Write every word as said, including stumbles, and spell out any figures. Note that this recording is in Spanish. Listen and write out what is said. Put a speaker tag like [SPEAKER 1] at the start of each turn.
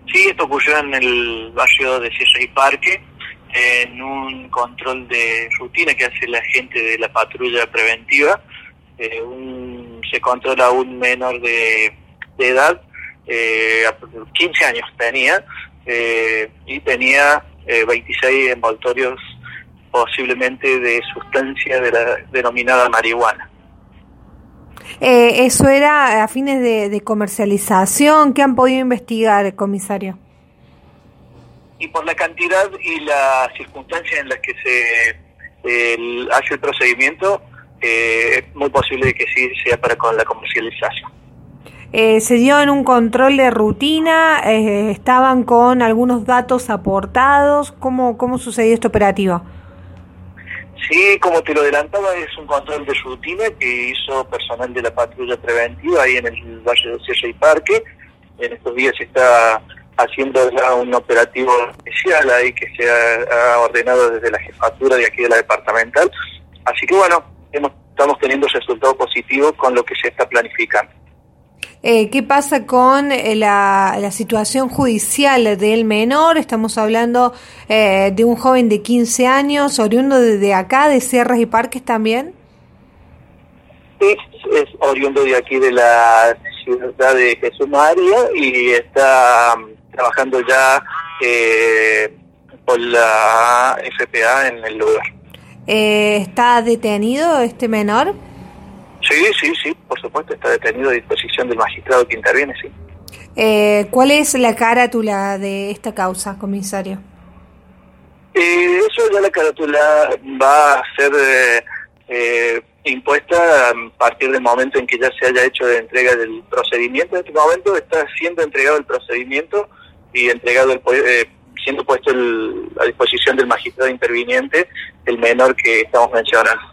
[SPEAKER 1] Sí, esto ocurrió en el barrio de Sierra y Parque, en un control de rutina que hace la gente de la patrulla preventiva. Eh, un, se controla a un menor de, de edad, eh, quince años tenía, eh, y tenía eh, veintiséis envoltorios posiblemente de sustancia de la denominada marihuana.
[SPEAKER 2] Eh, ¿Eso era a fines de, de comercialización? ¿Qué han podido investigar, comisario?
[SPEAKER 1] Y por la cantidad y las circunstancias en las que se eh, hace el procedimiento, eh, es muy posible que sí sea para con la comercialización.
[SPEAKER 2] Eh, ¿Se dio en un control de rutina? Eh, ¿Estaban con algunos datos aportados? ¿Cómo, cómo sucedió este operativo?
[SPEAKER 1] Sí, como te lo adelantaba, es un control de rutina que hizo personal de la patrulla preventiva ahí en el barrio de Sierra y Parque. En estos días se está haciendo ya un operativo especial ahí que se ha, ha ordenado desde la jefatura de aquí de la departamental. Así que bueno, hemos, estamos teniendo resultados positivos con lo que se está planificando.
[SPEAKER 2] Eh, ¿Qué pasa con eh, la, la situación judicial del menor? Estamos hablando eh, de un joven de quince años, oriundo de, de acá, de Sierras y Parques también.
[SPEAKER 1] Sí, es oriundo de aquí de la ciudad de Jesús María y está um, trabajando ya eh, por la F P A en el lugar.
[SPEAKER 2] Eh, ¿Está detenido este menor?
[SPEAKER 1] Sí, sí, sí, por supuesto, está detenido a disposición del magistrado que interviene, sí.
[SPEAKER 2] Eh, ¿Cuál es la carátula de esta causa, comisario?
[SPEAKER 1] Eh, eso ya la carátula va a ser eh, eh, impuesta a partir del momento en que ya se haya hecho la entrega del procedimiento. En este momento está siendo entregado el procedimiento y entregado el, eh, siendo puesto el, a disposición del magistrado interviniente el menor que estamos mencionando.